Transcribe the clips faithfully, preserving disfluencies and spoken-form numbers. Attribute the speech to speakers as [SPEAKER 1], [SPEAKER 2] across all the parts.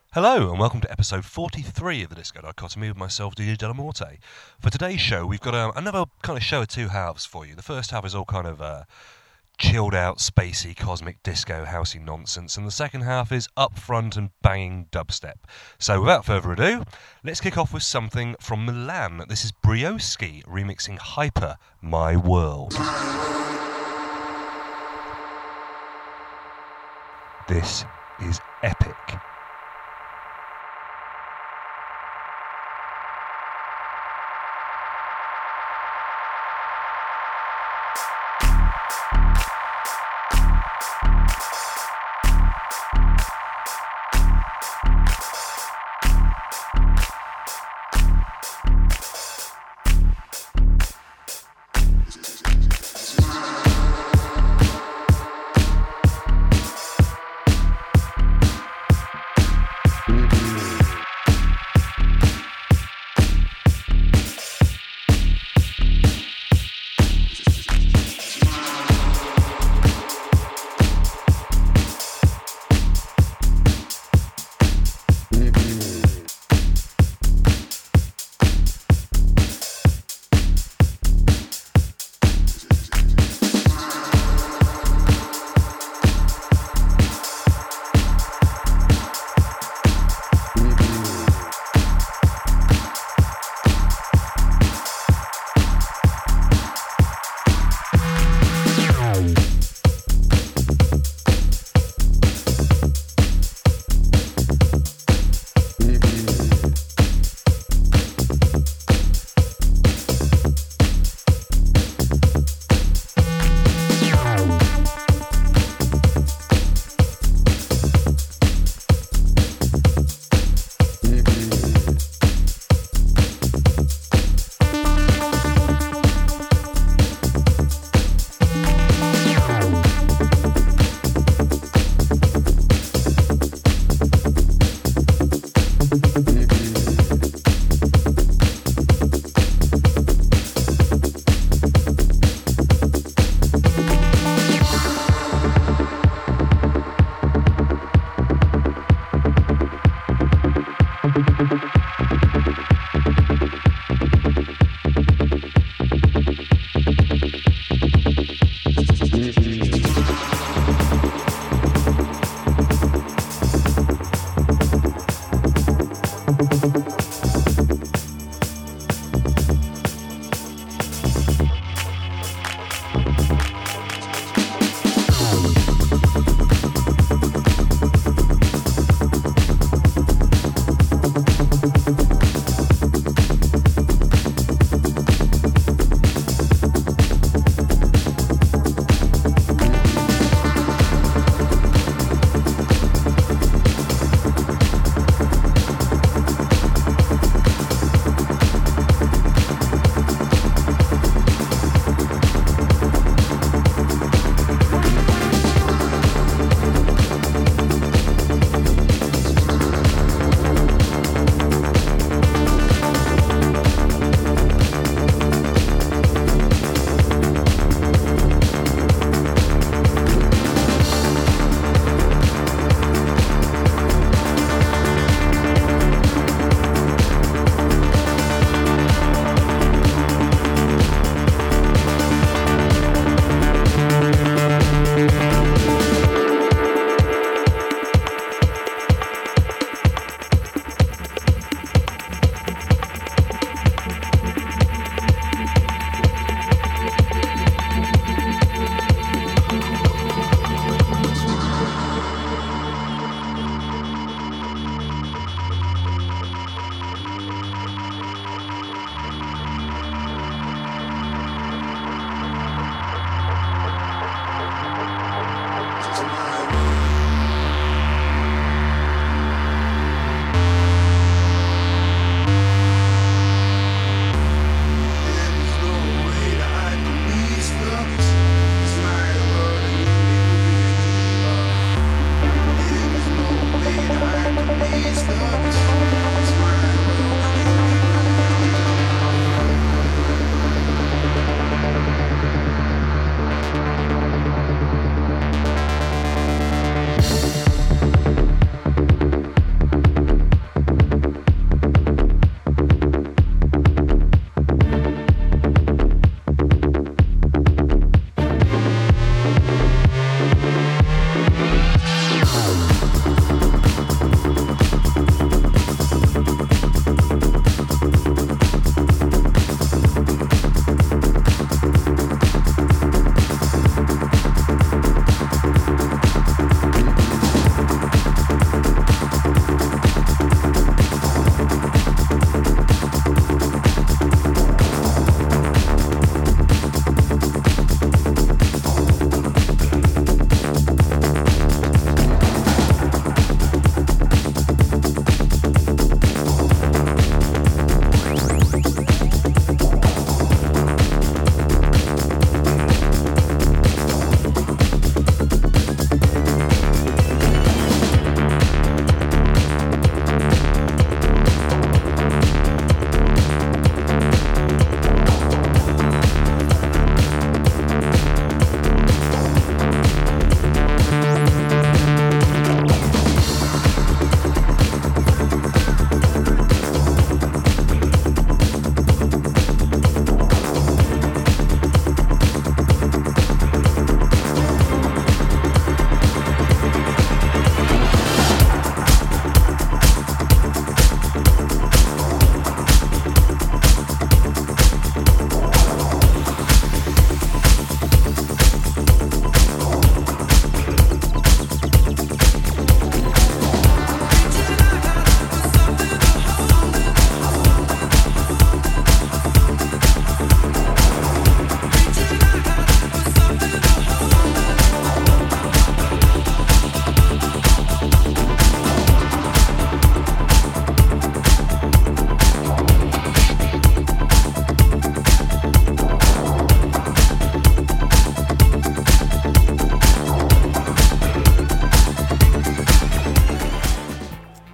[SPEAKER 1] Hello and welcome to episode forty-three of the Disco Dichotomy with myself, D J Delamorte. For today's show, we've got um, another kind of show of two halves for you. The first half is all kind of uh, chilled out, spacey, cosmic disco, housey nonsense, and the second half is upfront and banging dubstep. So without further ado, let's kick off with something from Milan. This is Brioski remixing Hyper, My World. This is epic.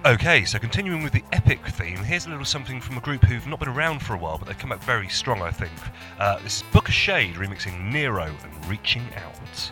[SPEAKER 1] Okay, so continuing with the epic theme, here's a little something from a group who've not been around for a while, but they've come back very strong, I think. Uh, this is Book of Shade remixing Nero and Reaching Out.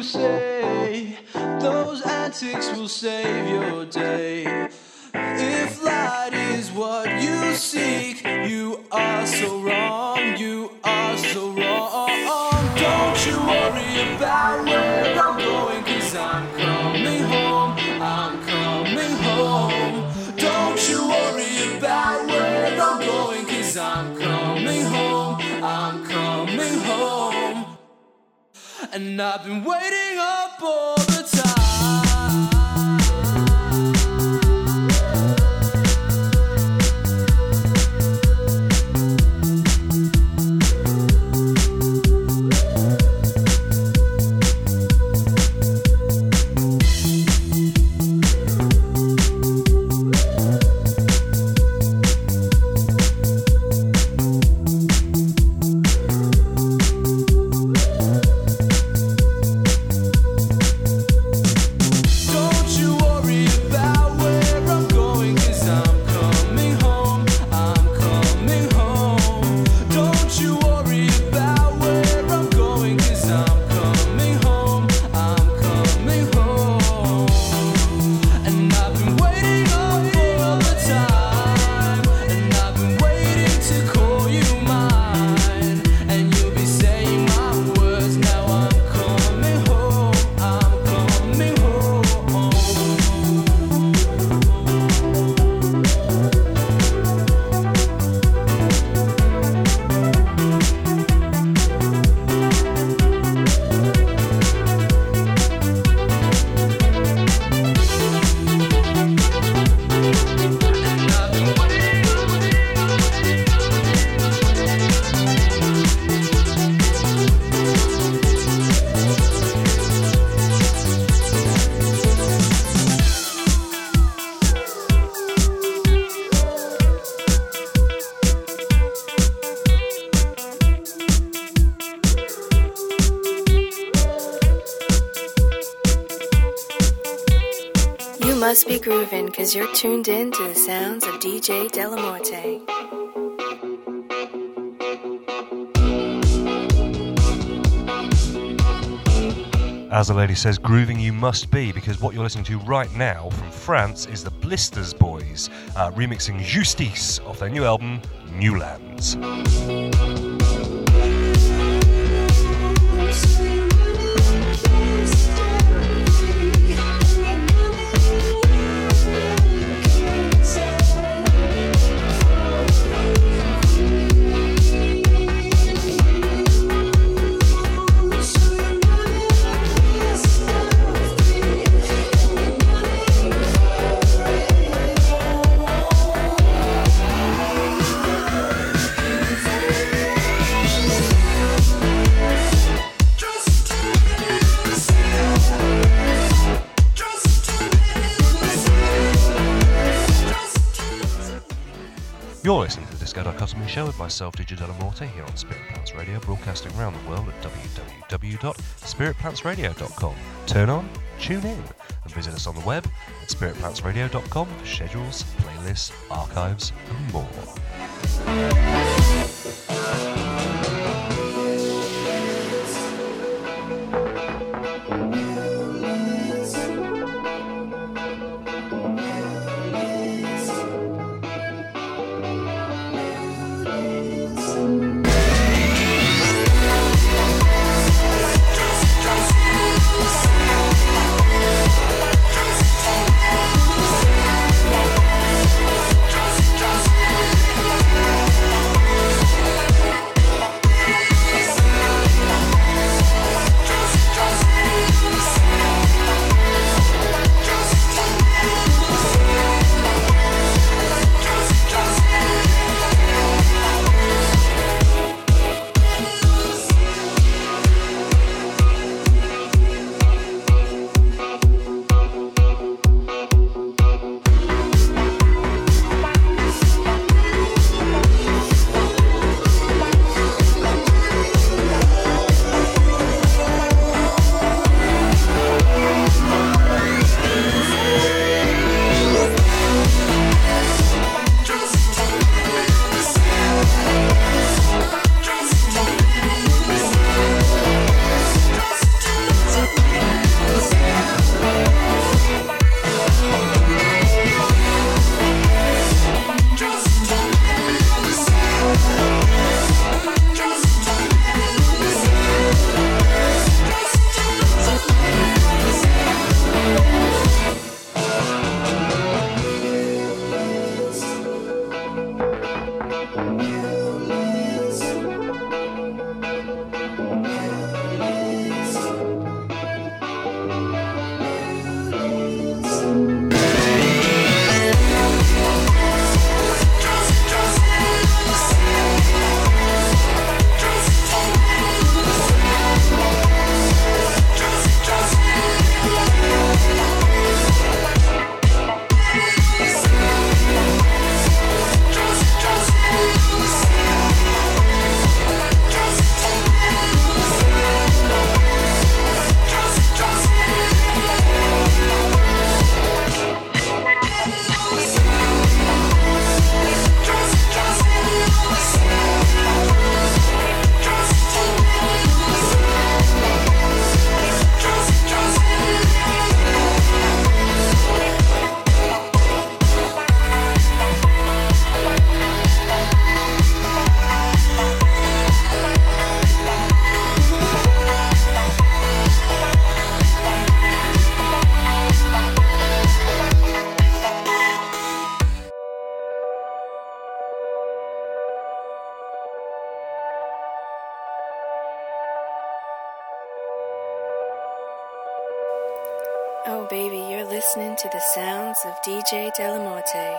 [SPEAKER 2] say those antics will save your day. If light is what you seek, you are so wrong, you are so wrong. Don't you worry about where I'm going, 'cause I'm coming home, I'm coming home. Don't you worry about where I'm going, 'cause I'm coming home, I'm coming home. And I've been waiting up all the time.
[SPEAKER 3] Must be grooving, 'cause you're tuned in to the sounds of D J Delamorte.
[SPEAKER 1] As the lady says, grooving you must be, because what you're listening to right now from France is the Blisters Boys, uh, remixing Justice off their new album, New Lands. You're listening to the Disco Dichotomy Show with myself, D J Delamorte, here on Spirit Plants Radio, broadcasting around the world at w w w dot spirit plants radio dot com. Turn on, tune in, and visit us on the web at spirit plants radio dot com for schedules, playlists, archives, and more.
[SPEAKER 2] Just
[SPEAKER 3] Oh baby, you're listening to the sounds of D J Delamorte.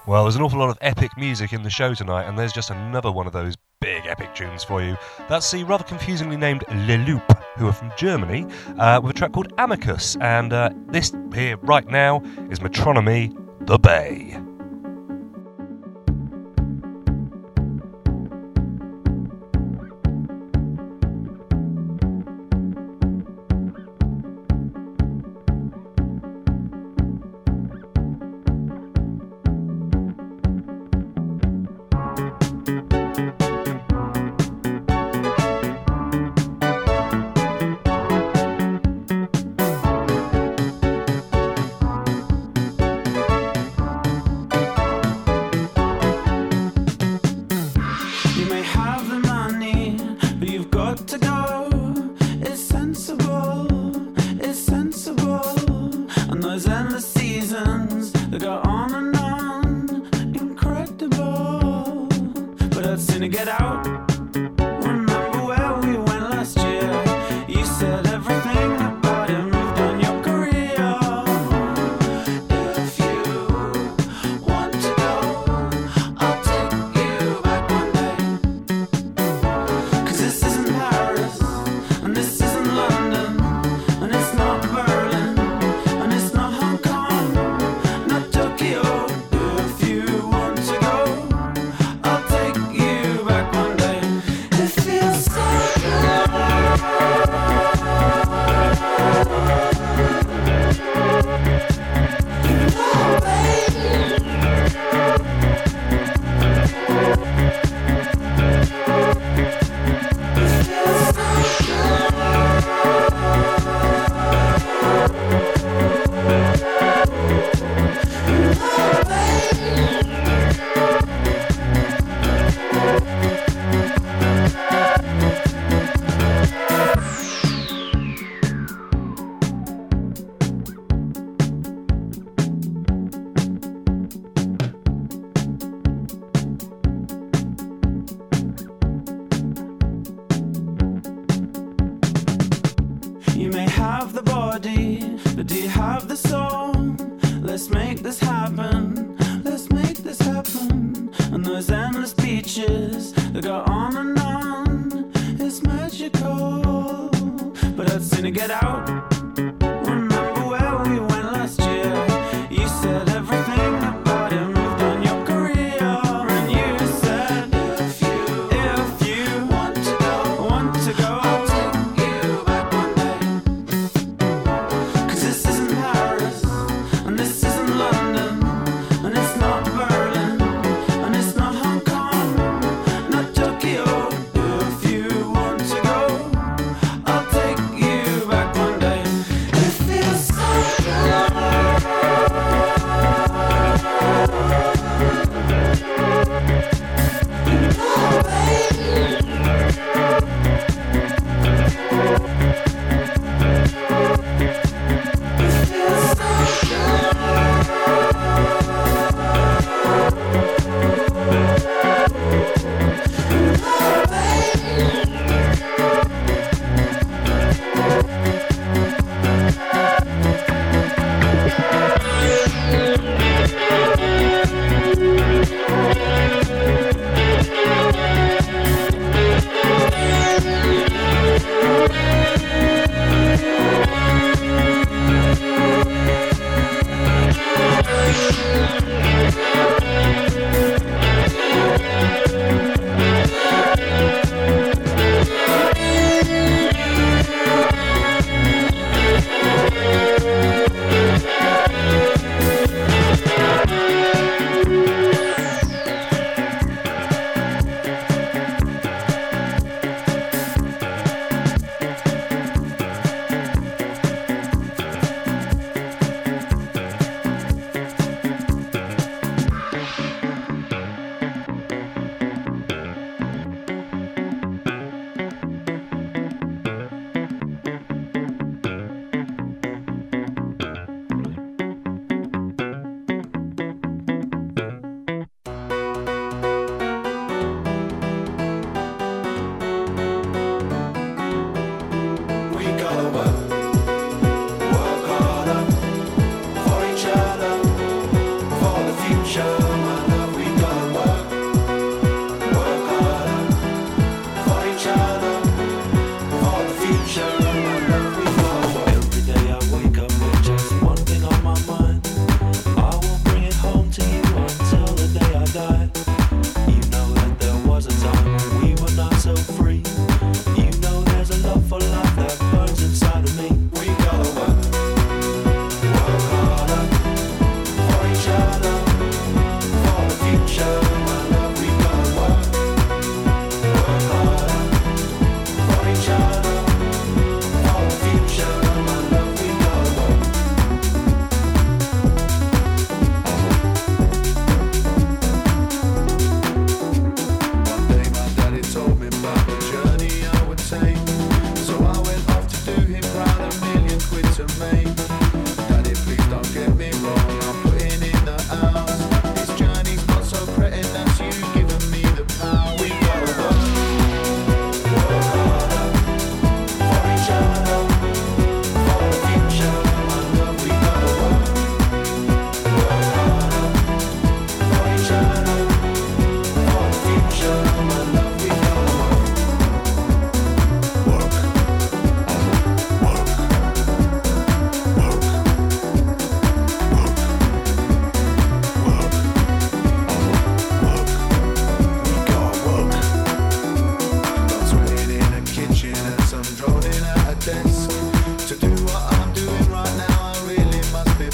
[SPEAKER 1] Well, there's an awful lot of epic music in the show tonight, and there's just another one of those big epic tunes for you. That's the rather confusingly named Le Loop, who are from Germany, uh, with a track called Amicus, and uh, this here right now is Metronomy, The Bay.
[SPEAKER 2] I'll take you back one day.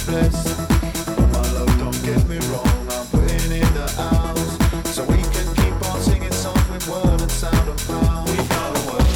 [SPEAKER 4] ruthless. My love, don't get me wrong, I'm putting in the hours so we can keep on singing songs with word and sound and power. We gotta work.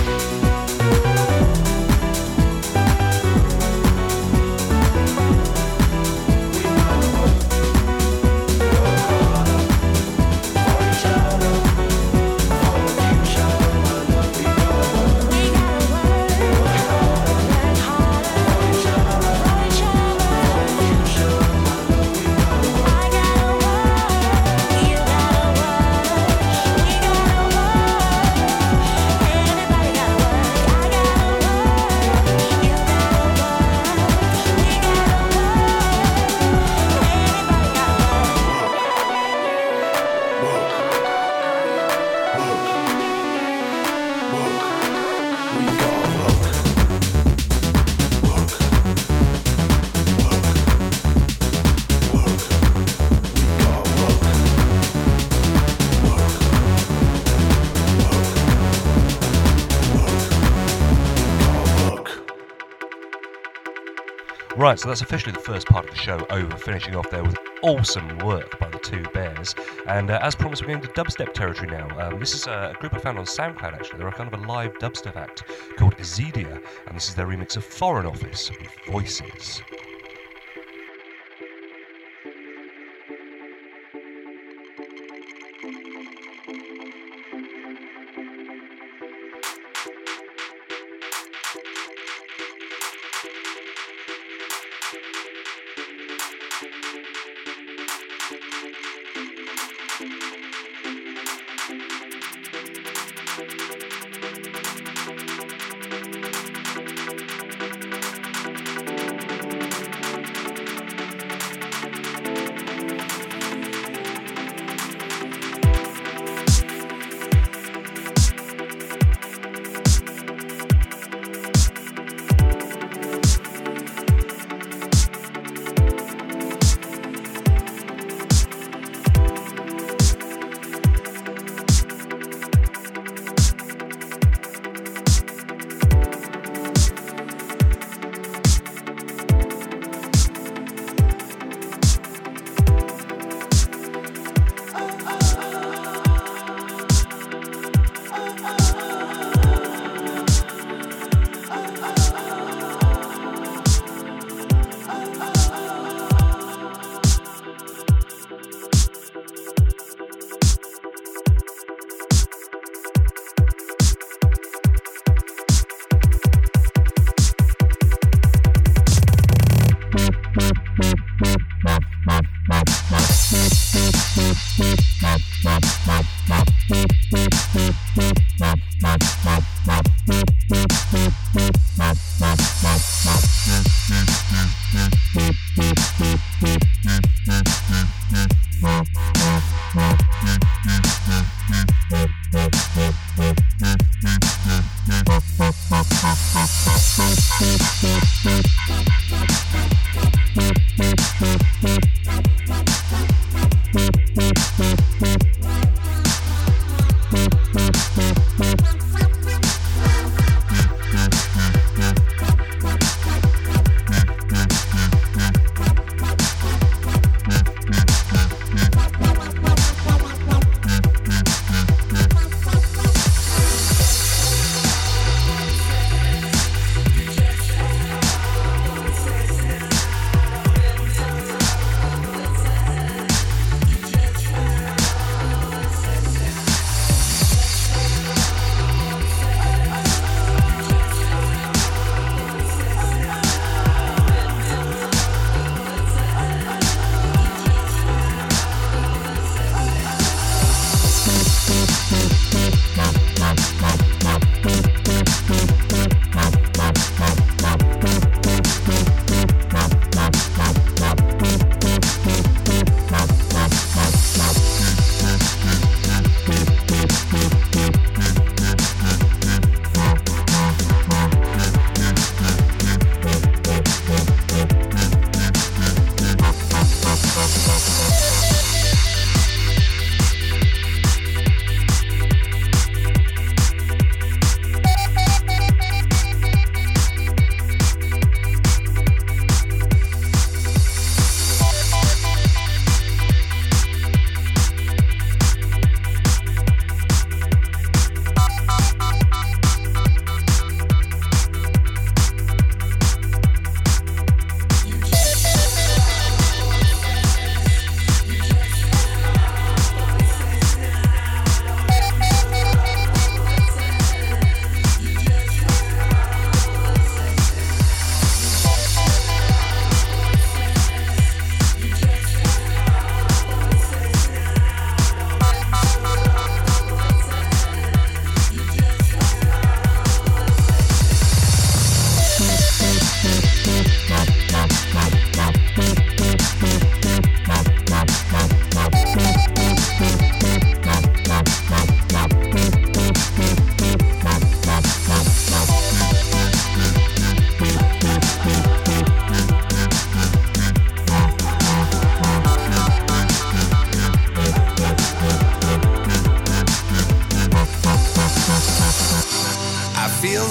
[SPEAKER 1] Right, so that's officially the first part of the show over, finishing off there with awesome work by the Two Bears. And uh, as promised, we're going to dubstep territory now. Um, this is a group I found on SoundCloud, actually. They're a kind of a live dubstep act called Azidia, and this is their remix of Foreign Office with Voices.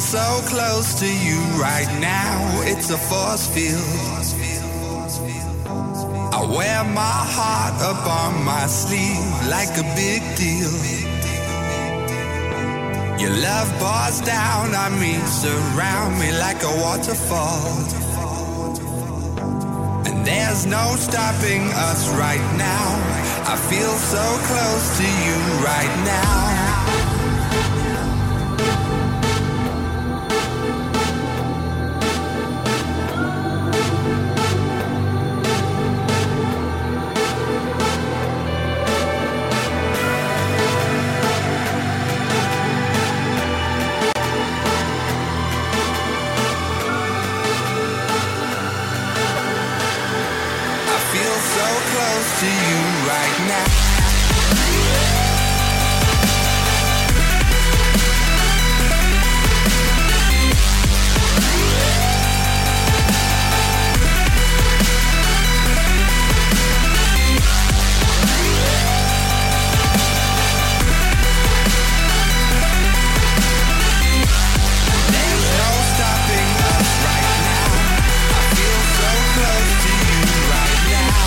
[SPEAKER 5] so close to you right now. It's a force field. I wear my heart up on my sleeve like a big deal. Your love pours down on me, surround me like a waterfall. And there's no stopping us right now. I feel so close to you right now. To you right now. There's no stopping us right now. I feel so close to you right now.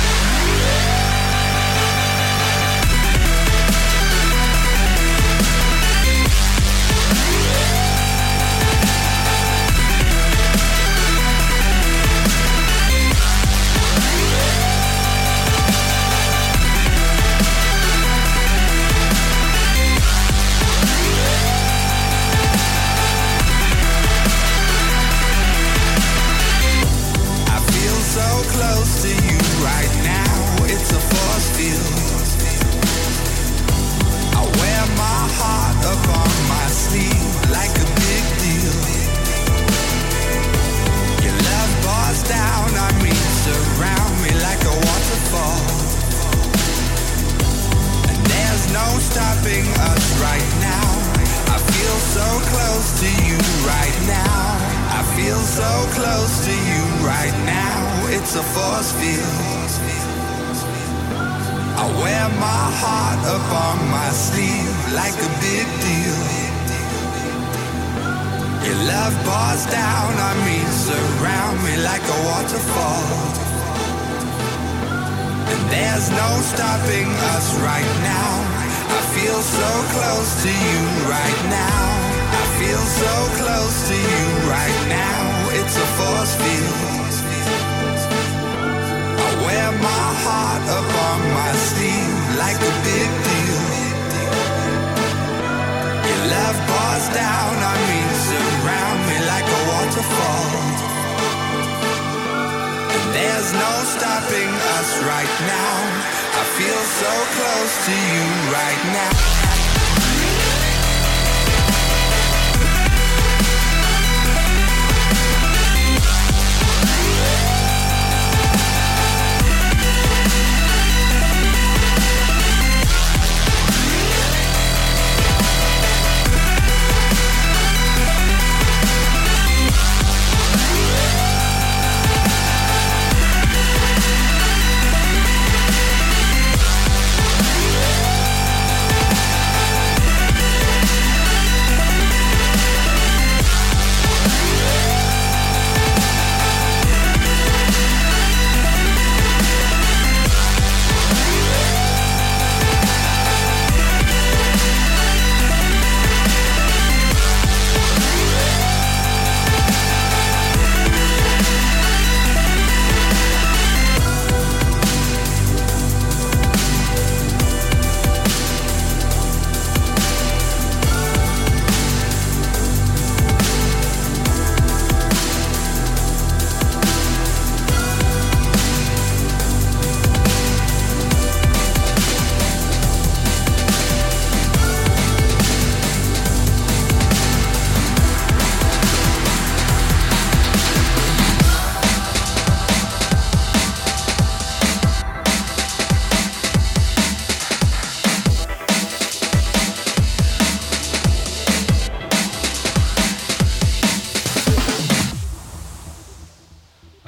[SPEAKER 5] Close to you right now, it's a force field. I wear my heart up on my sleeve like a big deal. Your love pours down on me, surround me like a waterfall. And there's no stopping us right now. I feel so close to you right now. I feel so close to you right now. It's a force field. I wear my heart up on my sleeve like a big deal. Your love pours down on me, surround me like a waterfall. And there's no stopping us right now. I feel so close to you right now. I feel so close to you right now. It's a force field. I wear my heart up on my sleeve like a big deal. Your love pours down on me, surround me like a waterfall. And there's no stopping us right now. I feel so close to you right now.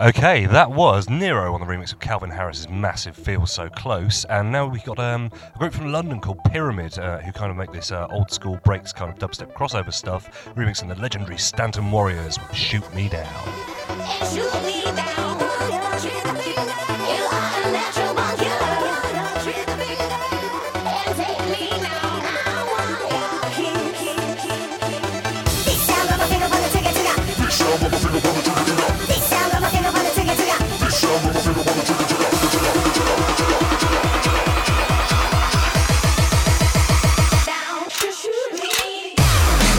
[SPEAKER 1] Okay, that was Nero on the remix of Calvin Harris's massive Feel So Close, and now we've got um, a group from London called Pyramid, uh, who kind of make this uh, old school breaks kind of dubstep crossover stuff, remixing the legendary Stanton Warriors with Shoot Me Down.
[SPEAKER 6] Shoot me down, you are a natural born killer. And take me now, I want you. This sound of my finger on the trigger, trigger. This sound of my finger on the trigger, trigger. This sound of my finger on the trigger, trigger. This sound of my finger on the trigger, trigger. Down to shoot me down.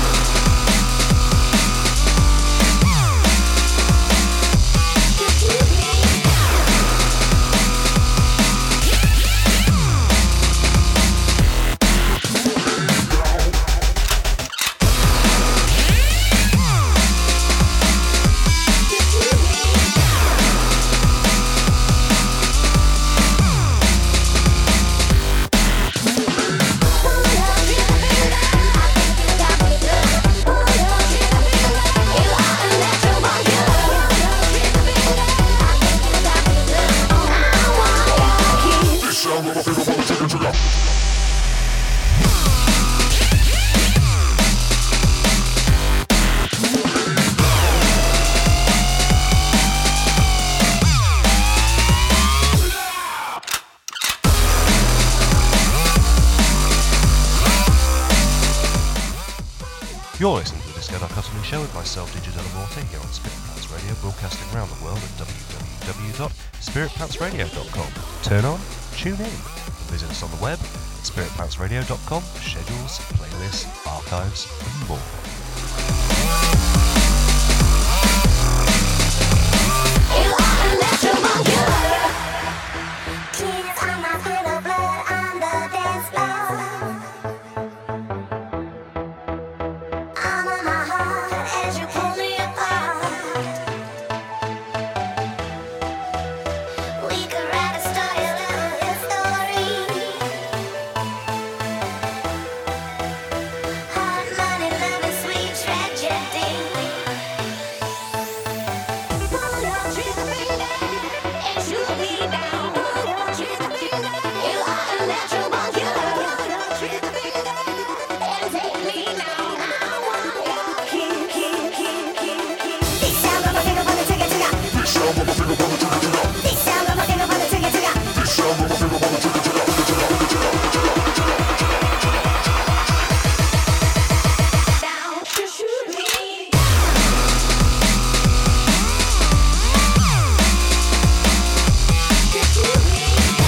[SPEAKER 1] You're listening to the Disco Dichotomy Show with myself, D J Delamorte, here on Spirit Plants Radio, broadcasting around the world at w w w dot spirit plants radio dot com. Turn on, tune in, and visit us on the web at spirit plants radio dot com for schedules, playlists, archives, and more.
[SPEAKER 6] You are a natural born killer. Tears on my pillow, blood on the dance floor. I'm on my heart as you pull me apart. We could write a story, a little story. Hard money, love and sweet tragedy. Pull your trigger finger and shoot me down. Pull your trigger finger. You are a natural born killer. Pull your trigger finger and take me now. I want your kill, kill, kill, kill, kill. This sound of my finger on the trigger, trigger. This sound of my finger on the trigger, trigger. This sound of my finger on the trigger, trigger. This sound of my finger on the trigger, trigger. Down to shoot me down. Shoot me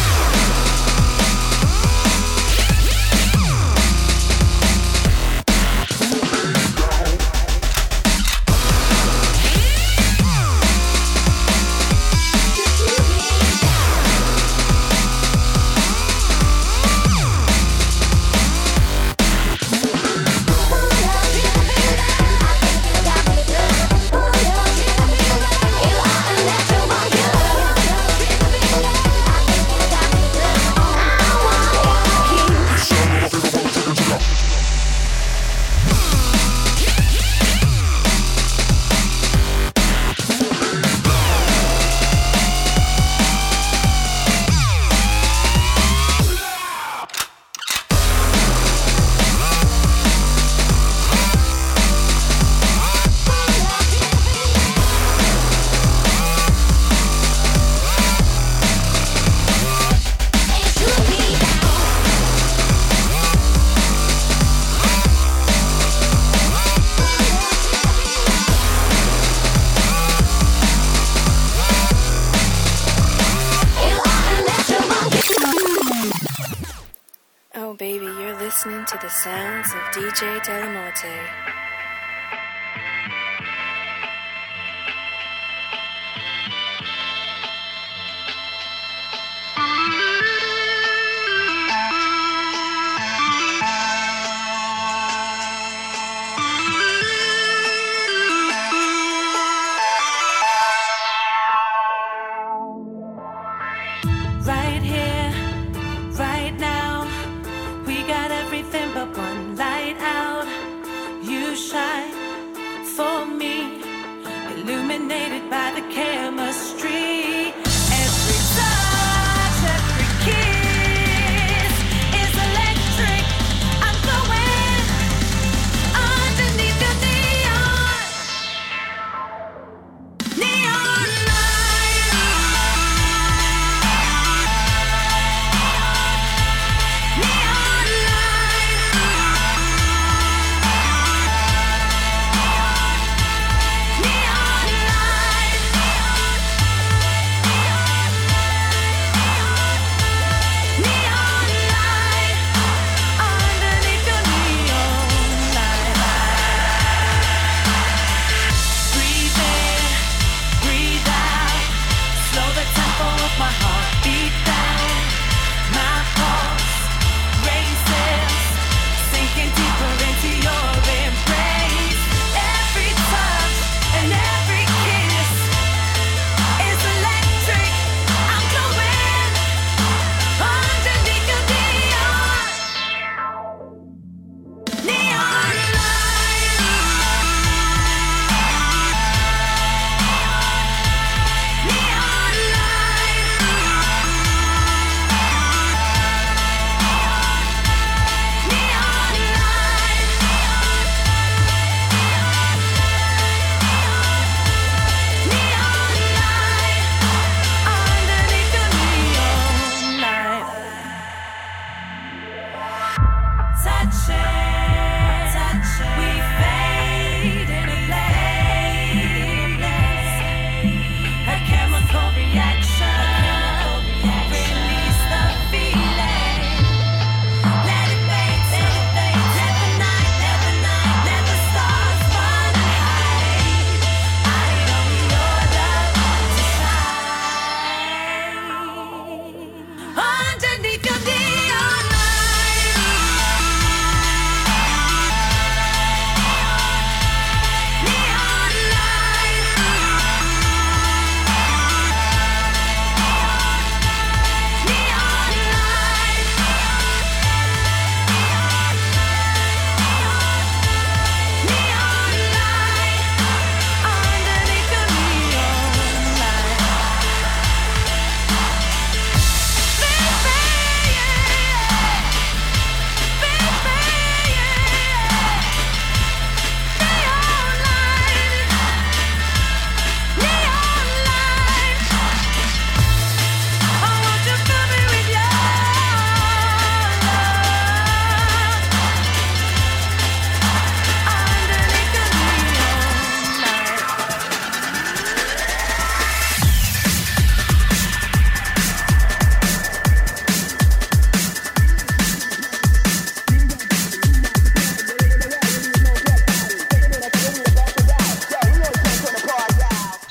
[SPEAKER 3] Oh, baby, you're listening to the sounds of D J Delamorte.
[SPEAKER 7] Right here, right now, we got everything but one light out. You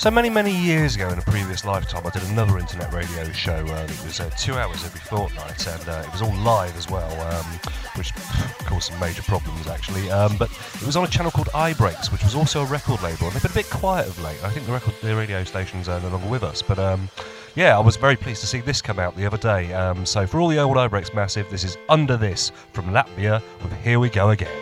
[SPEAKER 1] So many, many years ago in a previous lifetime, I did another internet radio show. Uh, it was uh, two hours every fortnight, and uh, it was all live as well, um, which caused some major problems actually. Um, but it was on a channel called iBreaks, which was also a record label, and they've been a bit quiet of late. I think the record, the radio stations are no longer with us, but um, yeah, I was very pleased to see this come out the other day. Um, so for all the old iBreaks massive, this is Under This from Latvia with Here We Go Again.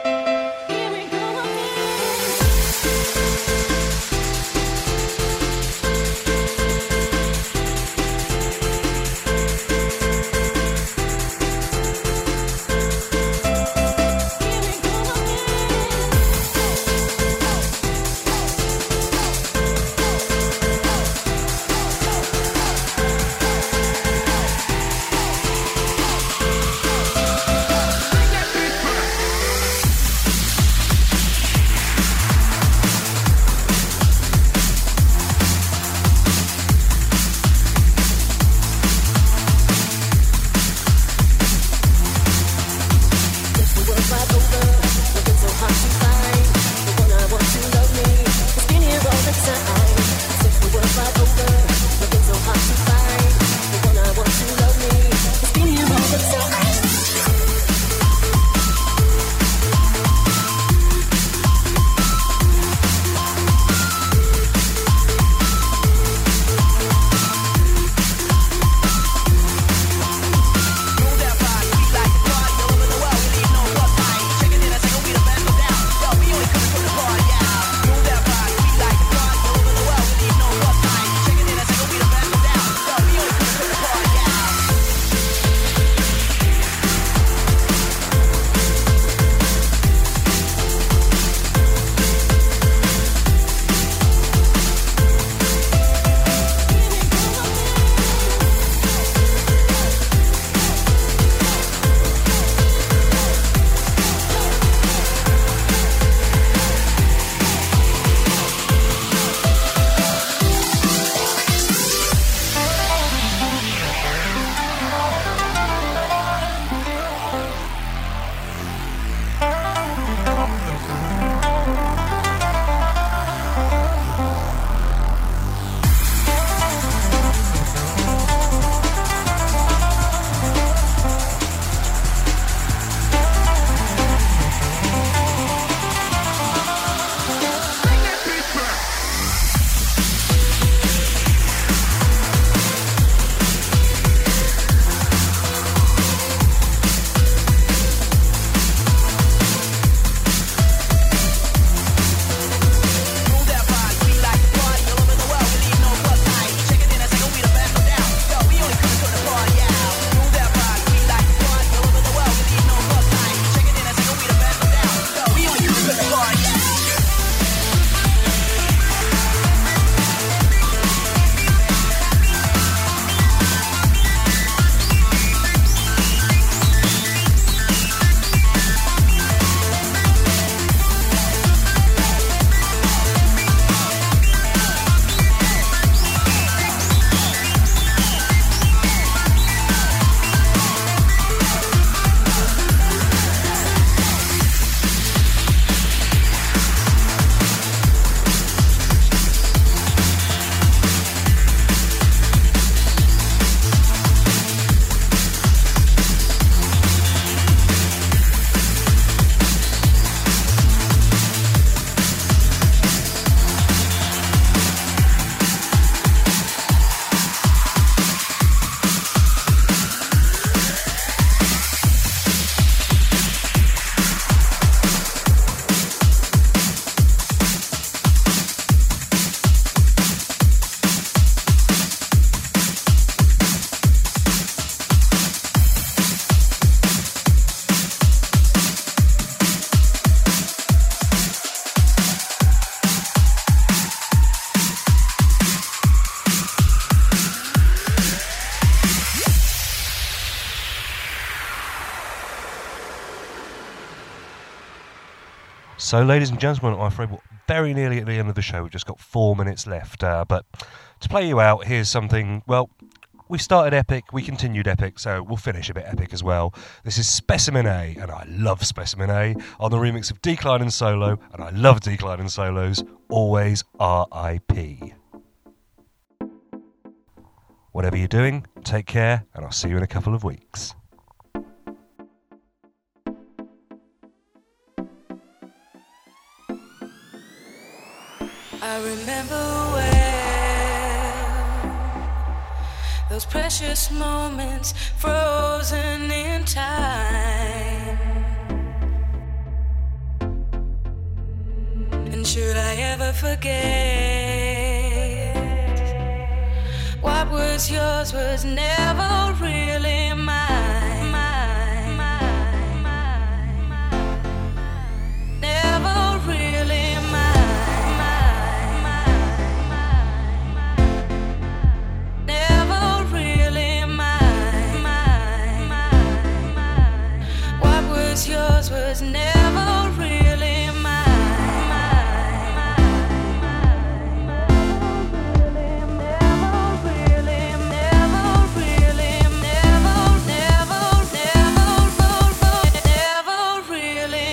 [SPEAKER 1] So, ladies and gentlemen, I'm afraid we're very nearly at the end of the show. We've just got four minutes left. Uh, but to play you out, here's something, well, we started epic, we continued epic, so we'll finish a bit epic as well. This is Specimen A, and I love Specimen A, on the remix of Decline and Solo, and I love Decline and Solos, always R I P. Whatever you're doing, take care, and I'll see you in a couple of weeks.
[SPEAKER 7] I remember well those precious moments frozen in time. And should I ever forget, what was yours was never really mine. Mine, mine, mine, mine. Never really mine. Yours was never really mine. Never really, never really, never, never, never, never really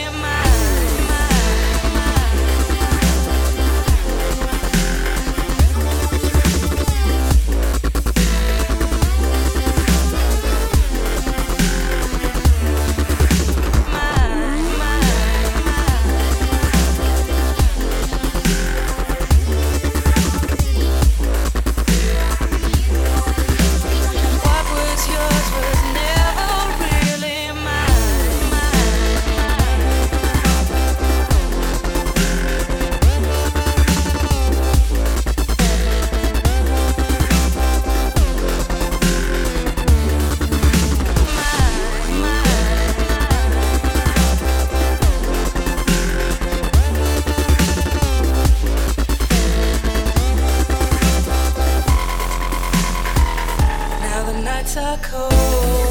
[SPEAKER 7] nights are cold.